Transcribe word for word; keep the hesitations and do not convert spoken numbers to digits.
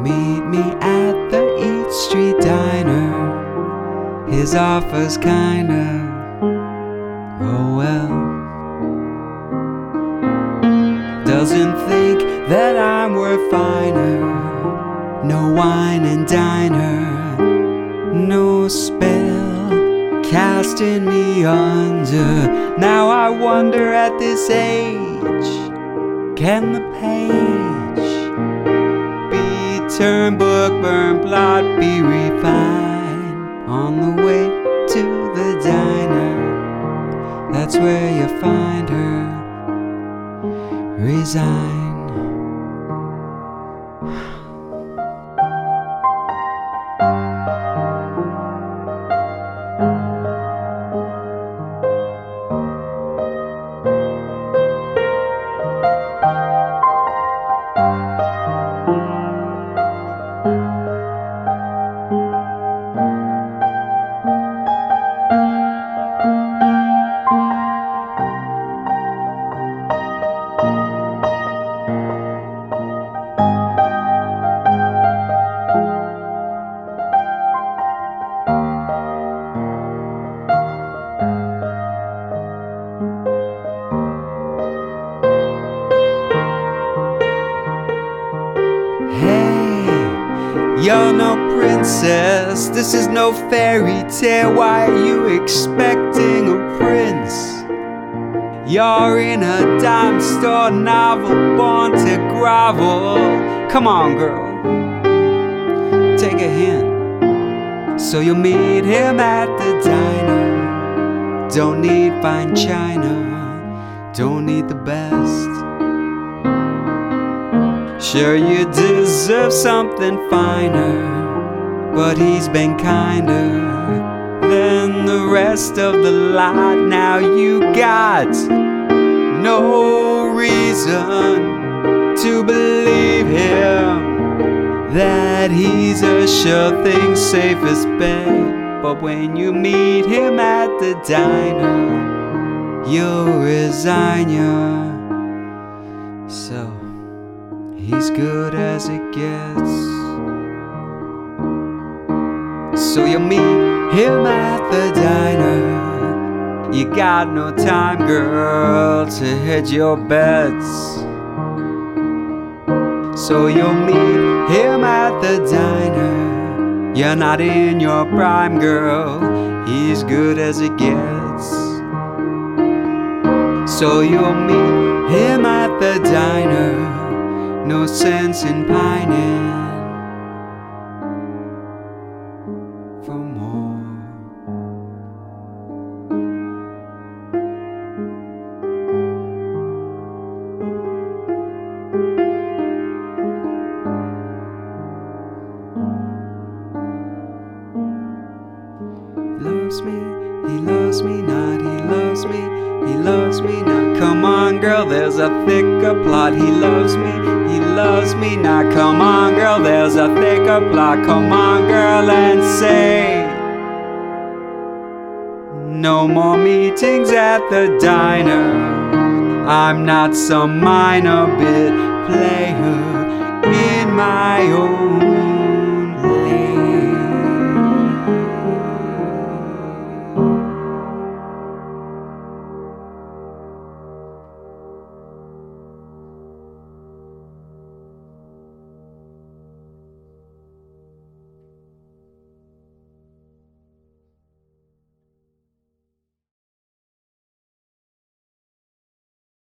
Meet me at the Eat Street Diner. His offer's kinda, oh well. Doesn't think that I'm worth finer. No wine and diner, no spell casting me under. Now I wonder at this age, can the page be turned book, burn plot, be refined? On the way to the diner, that's where you find her, resigned. You're no princess, this is no fairy tale. Why are you expecting a prince? You're in a dime store novel, born to grovel. Come on, girl, take a hint. So you'll meet him at the diner. Don't need fine china, don't need the best. Sure, you deserve something finer, but he's been kinder than the rest of the lot. Now you got no reason to believe him, that he's a sure thing, safest bet. But when you meet him at the diner, you'll resign ya. So he's good as it gets. So you meet him at the diner. You got no time, girl, to hedge your bets. So you'll meet him at the diner. You're not in your prime, girl, he's good as it gets. So you'll meet him at the diner. No sense in pining for more. Loves me, he loves me not, he loves me, he loves me not. Come on, girl, there's a thicker plot. He loves me, he loves me not. Come on, girl, there's a thicker plot. Come on, girl, and say no more meetings at the diner. I'm not some minor bit player in my own